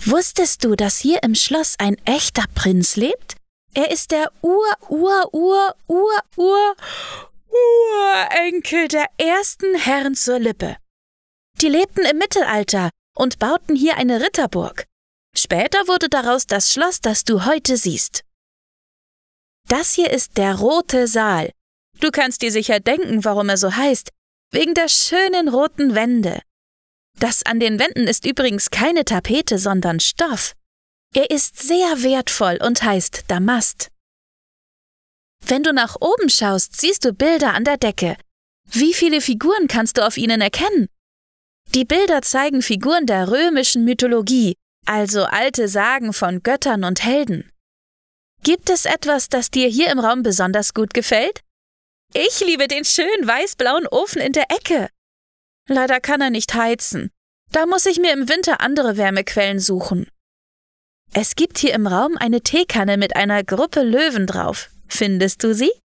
Wusstest du, dass hier im Schloss ein echter Prinz lebt? Er ist der Urenkel der ersten Herren zur Lippe. Die lebten im Mittelalter und bauten hier eine Ritterburg. Später wurde daraus das Schloss, das du heute siehst. Das hier ist der Rote Saal. Du kannst dir sicher denken, warum er so heißt. Wegen der schönen roten Wände. Das an den Wänden ist übrigens keine Tapete, sondern Stoff. Er ist sehr wertvoll und heißt Damast. Wenn du nach oben schaust, siehst du Bilder an der Decke. Wie viele Figuren kannst du auf ihnen erkennen? Die Bilder zeigen Figuren der römischen Mythologie, also alte Sagen von Göttern und Helden. Gibt es etwas, das dir hier im Raum besonders gut gefällt? Ich liebe den schönen weiß-blauen Ofen in der Ecke. Leider kann er nicht heizen. Da muss ich mir im Winter andere Wärmequellen suchen. Es gibt hier im Raum eine Teekanne mit einer Gruppe Löwen drauf. Findest du sie?